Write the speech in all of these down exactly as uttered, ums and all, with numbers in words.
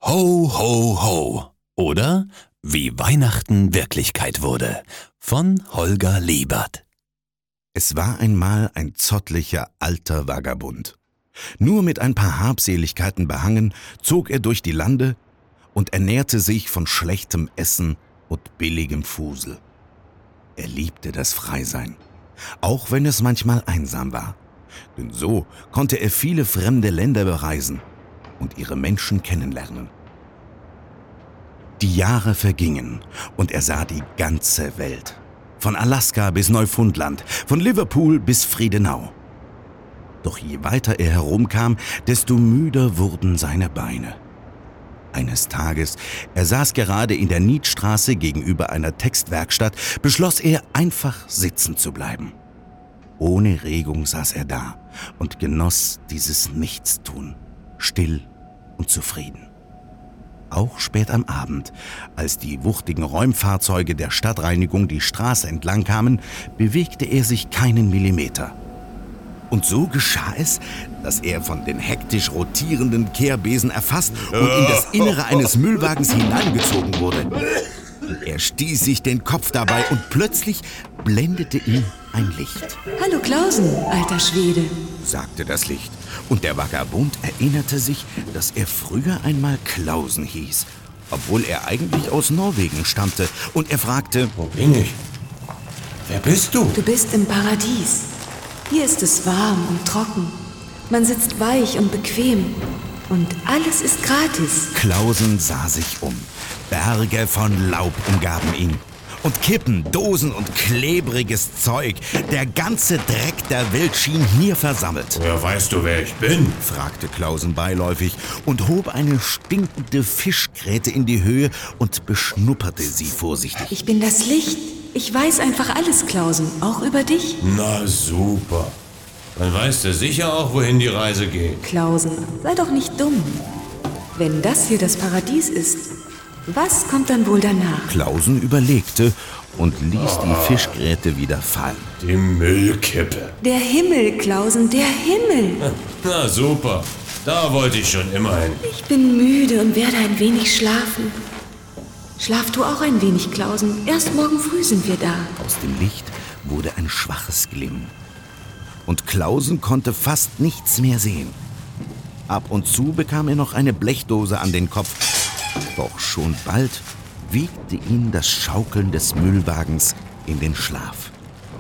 Ho, ho, ho. Oder Wie Weihnachten Wirklichkeit wurde von Holger Liebert. Es war einmal ein zottlicher alter Vagabund. Nur mit ein paar Habseligkeiten behangen, zog er durch die Lande und ernährte sich von schlechtem Essen und billigem Fusel. Er liebte das Freisein, auch wenn es manchmal einsam war. Denn so konnte er viele fremde Länder bereisen und ihre Menschen kennenlernen. Die Jahre vergingen und er sah die ganze Welt. Von Alaska bis Neufundland, von Liverpool bis Friedenau. Doch je weiter er herumkam, desto müder wurden seine Beine. Eines Tages, er saß gerade in der Niedstraße gegenüber einer Textwerkstatt, beschloss er, einfach sitzen zu bleiben. Ohne Regung saß er da und genoss dieses Nichtstun, still und zufrieden. Auch spät am Abend, als die wuchtigen Räumfahrzeuge der Stadtreinigung die Straße entlang kamen, bewegte er sich keinen Millimeter. Und so geschah es, dass er von den hektisch rotierenden Kehrbesen erfasst und in das Innere eines Müllwagens hineingezogen wurde. Er stieß sich den Kopf dabei und plötzlich blendete ihn ein Licht. »Hallo Klausen, alter Schwede«, sagte das Licht. Und der Vagabund erinnerte sich, dass er früher einmal Klausen hieß, obwohl er eigentlich aus Norwegen stammte. Und er fragte: »Wo bin ich? Wer bist du?« »Du bist im Paradies. Hier ist es warm und trocken. Man sitzt weich und bequem. Und alles ist gratis.« Klausen sah sich um. Berge von Laub umgaben ihn. Und Kippen, Dosen und klebriges Zeug. Der ganze Dreck der Welt schien hier versammelt. »Woher weißt du, wer ich bin?« fragte Klausen beiläufig und hob eine stinkende Fischgräte in die Höhe und beschnupperte sie vorsichtig. »Ich bin das Licht. Ich weiß einfach alles, Klausen, auch über dich.« »Na super. Dann weißt du sicher auch, wohin die Reise geht.« »Klausen, sei doch nicht dumm. Wenn das hier das Paradies ist, was kommt dann wohl danach?« Klausen überlegte und ließ die Fischgräte wieder fallen. »Die Müllkippe.« »Der Himmel, Klausen, der Himmel.« »Na super, da wollte ich schon immer hin.« »Ich bin müde und werde ein wenig schlafen.« »Schlaf du auch ein wenig, Klausen. Erst morgen früh sind wir da.« Aus dem Licht wurde ein schwaches Glimmen. Und Klausen konnte fast nichts mehr sehen. Ab und zu bekam er noch eine Blechdose an den Kopf. Doch schon bald wiegte ihn das Schaukeln des Müllwagens in den Schlaf.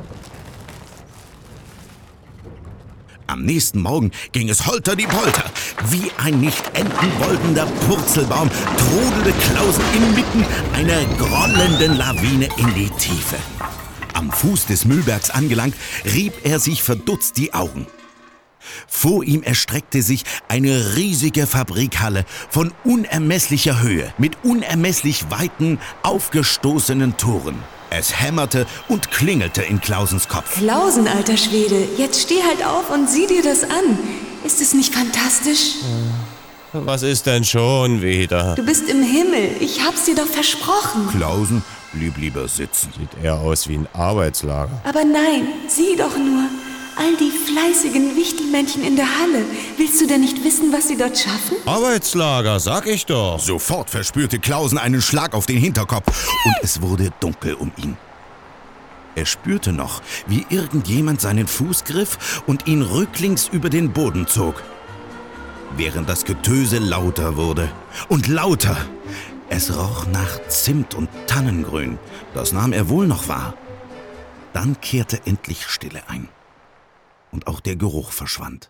Am nächsten Morgen ging es holter die Polter. Wie ein nicht enden wollender Purzelbaum trudelte Klausen inmitten einer grollenden Lawine in die Tiefe. Am Fuß des Müllbergs angelangt, rieb er sich verdutzt die Augen. Vor ihm erstreckte sich eine riesige Fabrikhalle von unermesslicher Höhe, mit unermesslich weiten, aufgestoßenen Toren. Es hämmerte und klingelte in Klausens Kopf. »Klausen, alter Schwede, jetzt steh halt auf und sieh dir das an. Ist es nicht fantastisch?« »Was ist denn schon wieder?« »Du bist im Himmel, ich hab's dir doch versprochen.« Klausen blieb lieber sitzen. Sieht eher aus wie ein Arbeitslager. »Aber nein, sieh doch nur. All die fleißigen Wichtelmännchen in der Halle. Willst du denn nicht wissen, was sie dort schaffen?« »Arbeitslager, sag ich doch.« Sofort verspürte Klausen einen Schlag auf den Hinterkopf und es wurde dunkel um ihn. Er spürte noch, wie irgendjemand seinen Fuß griff und ihn rücklings über den Boden zog. Während das Getöse lauter wurde und lauter. Es roch nach Zimt und Tannengrün. Das nahm er wohl noch wahr. Dann kehrte endlich Stille ein. Und auch der Geruch verschwand.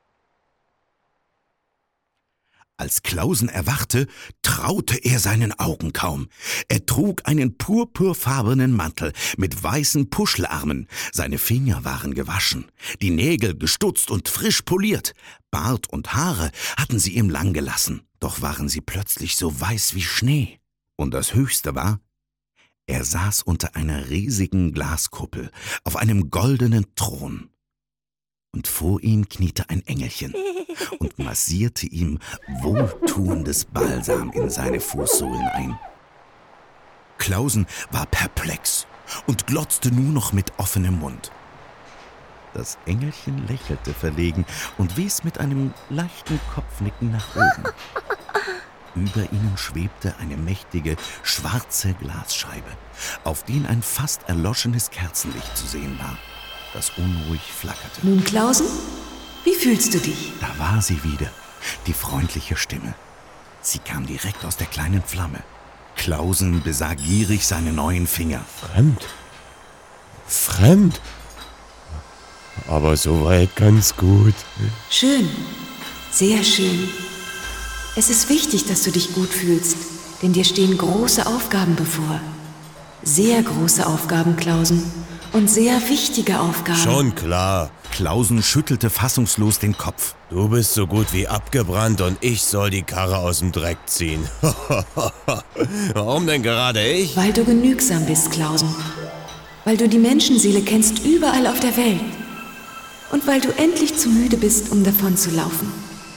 Als Klausen erwachte, traute er seinen Augen kaum. Er trug einen purpurfarbenen Mantel mit weißen Puschelarmen. Seine Finger waren gewaschen, die Nägel gestutzt und frisch poliert. Bart und Haare hatten sie ihm lang gelassen, doch waren sie plötzlich so weiß wie Schnee. Und das Höchste war, er saß unter einer riesigen Glaskuppel auf einem goldenen Thron. Und vor ihm kniete ein Engelchen und massierte ihm wohltuendes Balsam in seine Fußsohlen ein. Klausen war perplex und glotzte nur noch mit offenem Mund. Das Engelchen lächelte verlegen und wies mit einem leichten Kopfnicken nach oben. Über ihnen schwebte eine mächtige, schwarze Glasscheibe, auf der ein fast erloschenes Kerzenlicht zu sehen war, das unruhig flackerte. Nun, Klausen, wie fühlst du dich? Da war sie wieder, die freundliche Stimme. Sie kam direkt aus der kleinen Flamme. Klausen besah gierig seine neuen Finger. Fremd. Fremd. Aber soweit ganz gut. Schön, sehr schön. Es ist wichtig, dass du dich gut fühlst, denn dir stehen große Aufgaben bevor. Sehr große Aufgaben, Klausen. Und sehr wichtige Aufgaben. Schon klar. Klausen schüttelte fassungslos den Kopf. Du bist so gut wie abgebrannt und ich soll die Karre aus dem Dreck ziehen. Warum denn gerade ich? Weil du genügsam bist, Klausen. Weil du die Menschenseele kennst überall auf der Welt. Und weil du endlich zu müde bist, um davon zu laufen.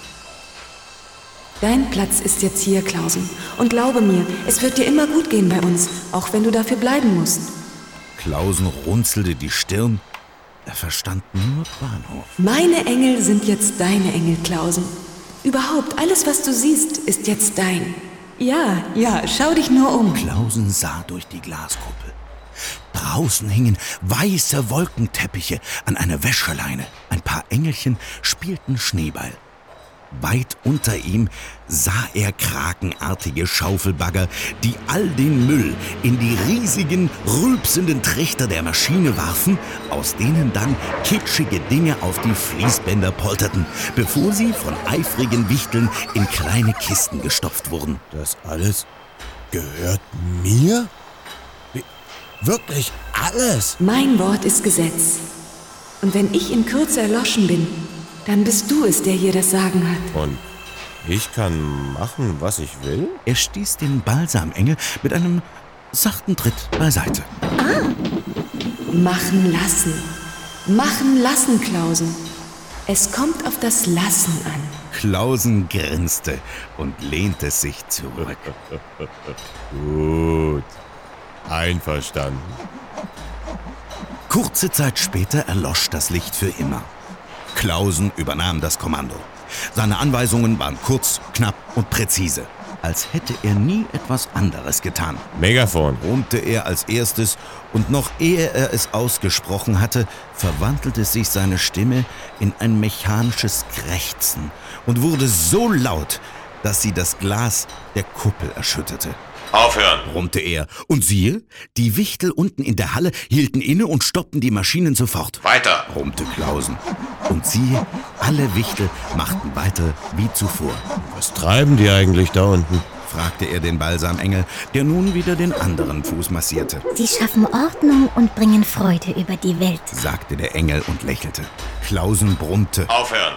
Dein Platz ist jetzt hier, Klausen. Und glaube mir, es wird dir immer gut gehen bei uns, auch wenn du dafür bleiben musst. Klausen runzelte die Stirn. Er verstand nur Bahnhof. Meine Engel sind jetzt deine Engel, Klausen. Überhaupt, alles, was du siehst, ist jetzt dein. Ja, ja, schau dich nur um. Klausen sah durch die Glaskuppel. Draußen hingen weiße Wolkenteppiche an einer Wäscheleine. Ein paar Engelchen spielten Schneeball. Weit unter ihm sah er krakenartige Schaufelbagger, die all den Müll in die riesigen, rülpsenden Trichter der Maschine warfen, aus denen dann kitschige Dinge auf die Fließbänder polterten, bevor sie von eifrigen Wichteln in kleine Kisten gestopft wurden. Das alles gehört mir? Wie, wirklich alles? Mein Wort ist Gesetz. Und wenn ich in Kürze erloschen bin, dann bist du es, der hier das Sagen hat. Und ich kann machen, was ich will? Er stieß den Balsamengel mit einem sachten Tritt beiseite. Ah! Machen lassen. Machen lassen, Klausen. Es kommt auf das Lassen an. Klausen grinste und lehnte sich zurück. Gut. Einverstanden. Kurze Zeit später erlosch das Licht für immer. Klausen übernahm das Kommando. Seine Anweisungen waren kurz, knapp und präzise, als hätte er nie etwas anderes getan. Megafon. Brummte er als erstes, und noch ehe er es ausgesprochen hatte, verwandelte sich seine Stimme in ein mechanisches Krächzen und wurde so laut, dass sie das Glas der Kuppel erschütterte. Aufhören, brummte er. Und siehe, die Wichtel unten in der Halle hielten inne und stoppten die Maschinen sofort. Weiter, brummte Klausen. Und siehe, alle Wichtel machten weiter wie zuvor. Was treiben die eigentlich da unten? Fragte er den Balsamengel, der nun wieder den anderen Fuß massierte. Sie schaffen Ordnung und bringen Freude über die Welt, sagte der Engel und lächelte. Klausen brummte. Aufhören.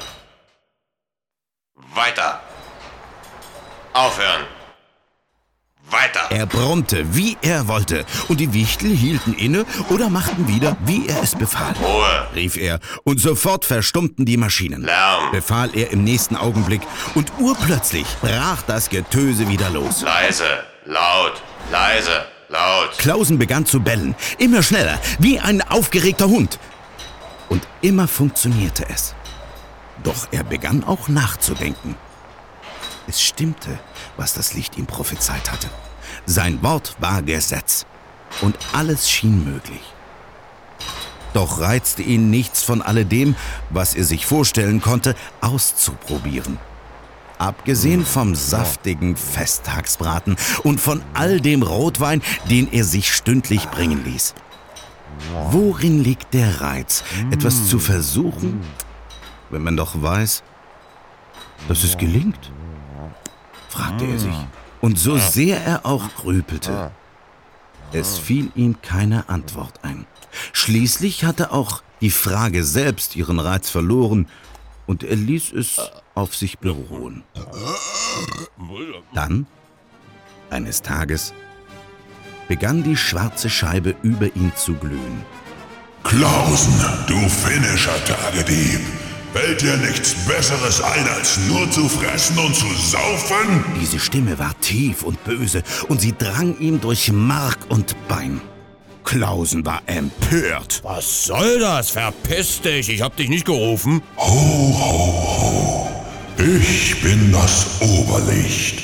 Weiter. Aufhören. Weiter. Er brummte, wie er wollte, und die Wichtel hielten inne oder machten wieder, wie er es befahl. Ruhe, rief er, und sofort verstummten die Maschinen. Lärm, befahl er im nächsten Augenblick, und urplötzlich brach das Getöse wieder los. Leise, laut, leise, laut. Klausen begann zu bellen, immer schneller, wie ein aufgeregter Hund. Und immer funktionierte es. Doch er begann auch nachzudenken. Es stimmte, was das Licht ihm prophezeit hatte. Sein Wort war Gesetz. Und alles schien möglich. Doch reizte ihn nichts von alledem, was er sich vorstellen konnte, auszuprobieren. Abgesehen vom saftigen Festtagsbraten und von all dem Rotwein, den er sich stündlich bringen ließ. Worin liegt der Reiz, etwas zu versuchen, wenn man doch weiß, dass es gelingt? Fragte er sich. Und so sehr er auch grübelte, es fiel ihm keine Antwort ein. Schließlich hatte auch die Frage selbst ihren Reiz verloren und er ließ es auf sich beruhen. Dann, eines Tages, begann die schwarze Scheibe über ihn zu glühen. Klausen, du finnischer Tagedieb! Fällt dir nichts Besseres ein, als nur zu fressen und zu saufen? Diese Stimme war tief und böse und sie drang ihm durch Mark und Bein. Klausen war empört. Was soll das? Verpiss dich, ich hab dich nicht gerufen. Ho, ho, ho. Ich bin das Oberlicht.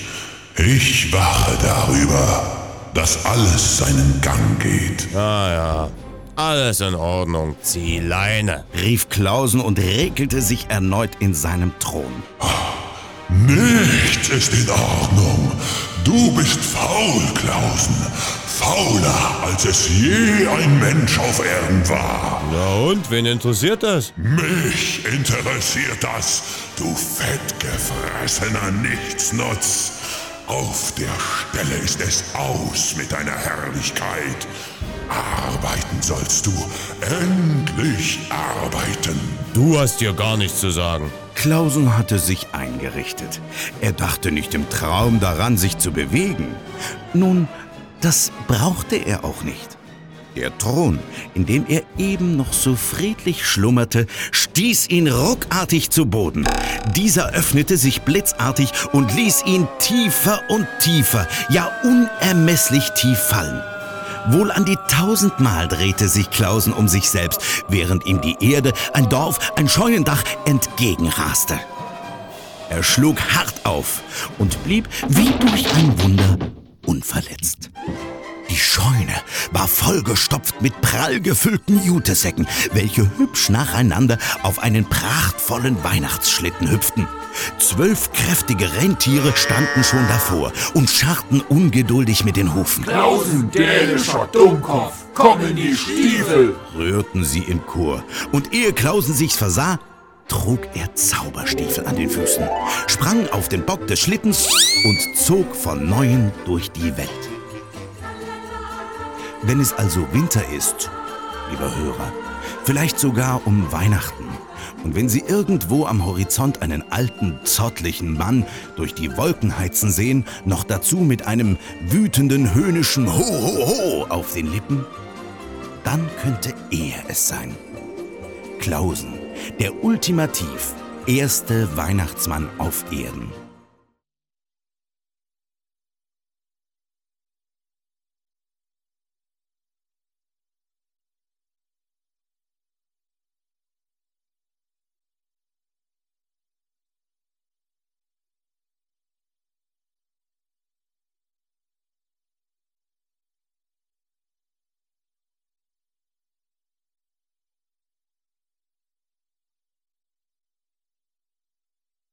Ich wache darüber, dass alles seinen Gang geht. Ah ja, alles in Ordnung. Zieh Leine, rief Klausen und regelte sich erneut in seinem Thron. Nichts ist in Ordnung. Du bist faul, Klausen. Fauler, als es je ein Mensch auf Erden war. Na und, wen interessiert das? Mich interessiert das, du fettgefressener Nichtsnutz. Auf der Stelle ist es aus mit deiner Herrlichkeit. Arbeiten sollst du, endlich arbeiten. Du hast dir gar nichts zu sagen. Klausen hatte sich eingerichtet. Er dachte nicht im Traum daran, sich zu bewegen. Nun, das brauchte er auch nicht. Der Thron, in dem er eben noch so friedlich schlummerte, stieß ihn ruckartig zu Boden. Dieser öffnete sich blitzartig und ließ ihn tiefer und tiefer, ja unermesslich tief fallen. Wohl an die tausendmal drehte sich Klausen um sich selbst, während ihm die Erde, ein Dorf, ein Scheunendach entgegenraste. Er schlug hart auf und blieb wie durch ein Wunder unverletzt. Die Scheune war vollgestopft mit prall gefüllten Jutesäcken, welche hübsch nacheinander auf einen prachtvollen Weihnachtsschlitten hüpften. Zwölf kräftige Rentiere standen schon davor und scharrten ungeduldig mit den Hufen. Klausen, dänischer Dummkopf, komm in die Stiefel! Rührten sie im Chor. Und ehe Klausen sich's versah, trug er Zauberstiefel an den Füßen, sprang auf den Bock des Schlittens und zog von Neuem durch die Welt. Wenn es also Winter ist, lieber Hörer, vielleicht sogar um Weihnachten, und wenn Sie irgendwo am Horizont einen alten, zottlichen Mann durch die Wolken heizen sehen, noch dazu mit einem wütenden, höhnischen Ho, ho, ho auf den Lippen, dann könnte er es sein. Klausen, der ultimativ erste Weihnachtsmann auf Erden.